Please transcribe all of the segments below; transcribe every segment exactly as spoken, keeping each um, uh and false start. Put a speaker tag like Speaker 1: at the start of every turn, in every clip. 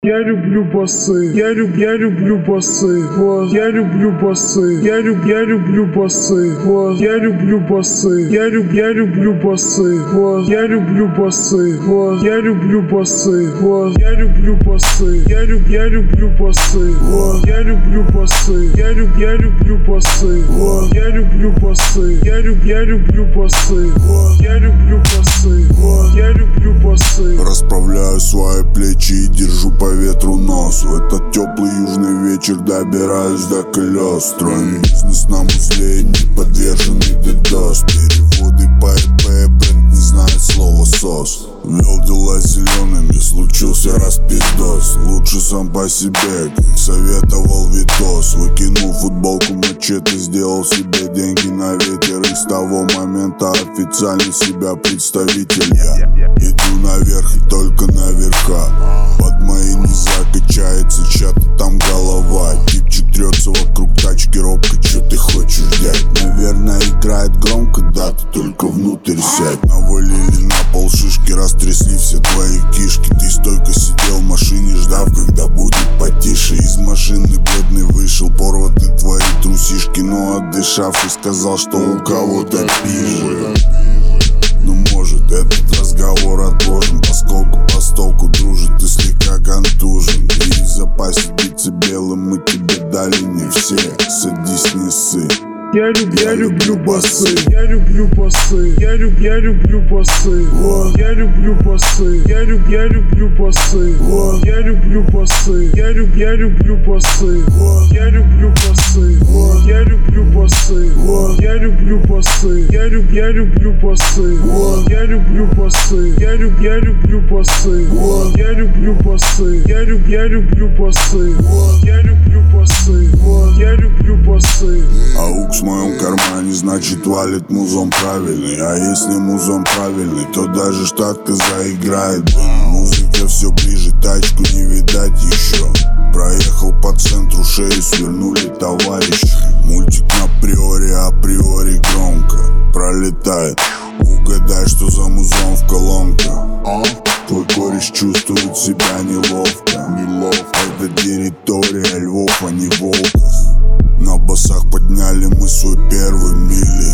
Speaker 1: Я люблю басы, я люб, я люблю басы, вот. Я люблю басы, я люб, я люблю басы, вот. Я люблю басы, я люб, я люблю басы, вот. Я люблю басы, вот. Я люблю басы, вот. Я люблю басы, я люб, я люблю басы, вот. Я люблю басы, я люб, я люблю басы, вот. Я люблю басы, я люб, я люблю басы, вот. Я люблю басы, вот. Я люблю басы.
Speaker 2: Расправляю свои плечи и держу по ветру нос. В этот теплый южный вечер добираюсь до колес. Строим бизнес на узле, не подверженный дедос. Переводы по ИП, бренд не знает слова сос. Вел дела зелеными, случился распиздос. Лучше сам по себе, как советовал Витос. Выкинул футболку мачете, сделал себе деньги на ветер. И с того момента официально себя представитель я. Иду наверх и только наверха. Под моей не закачается чья-то там голова. Типчик трется вокруг тачки, робко, чё ты хочешь, дядь? Наверное, играет громко, да, ты только внутрь сядь. Навалили на пол шишки, растрясли все твои кишки. Ты стойко сидел в машине, ждав, когда будет потише. Из машины бледный вышел, порваты твои трусишки. Но отдышавшись, сказал, что у кого-то пизже. Ну может этот разговор отложен, поскольку постолку дружит, ты слегка контужен. И в запасе биться белым мы тебе дали не все. Садись, не ссы.
Speaker 1: Я люб, я люблю басы, я люблю басы, я люб, я люблю басы, вот. Я люблю басы, я люб, я люблю басы, вот. Я люблю басы, я люб, я люблю басы, вот. Я люблю басы, вот. Я люблю басы, вот. Я люблю басы, я люб, я люблю басы, вот. Я люблю басы, я люб, я люблю басы, вот. Я люблю басы, я люб, я люблю басы, вот. Я люблю басы, вот. Я люблю басы.
Speaker 2: Аук в моем кармане, значит валит музон правильный. А если музон правильный, то даже штатка заиграет. Музыка все ближе, тачку не видать еще. Проехал по центру, шею свернули товарищи. Мультик на приоре, априори громко пролетает. Угадай, что за музон в колонках. А? Твой кореш чувствует себя неловко. Неловко. Это территория львов, а не волков. На басах подняли мы свой первый мили.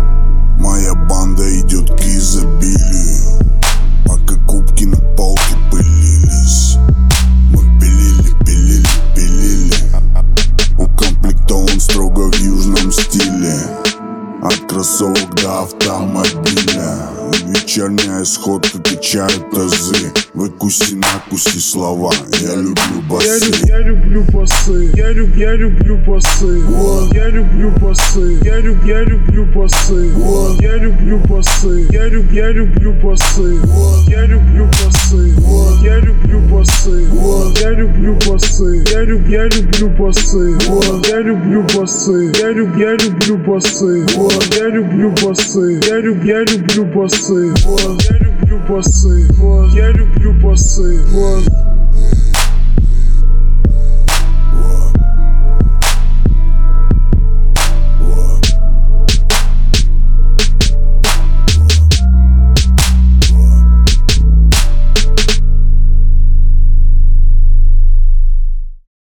Speaker 2: Моя банда идет к изобилию. Пока кубки на полке пылились, мы пилили, пилили, пилили. Укомплектован строго в южном стиле. От кроссовок до автомобиля. Вечерняя сходка качает тазы. Выкуси накуси слова. Я люблю басы.
Speaker 1: Я, я люблю басы. Я люб, я люблю басы. Вот. Я люблю басы. Я люб, я люблю басы. Вот. Я люблю басы. Я люб, я люблю басы. Вот. Я люблю басы. Вот. Я люблю басы. Вот. Я люблю басы. Я люб, я люблю басы. Вот. Я люблю басы. Я люб, я люблю басы. Вот. Я люблю басы. Я люб, я люблю басы. Вот. Я люблю басы. Вот. Я люблю басы. Вот.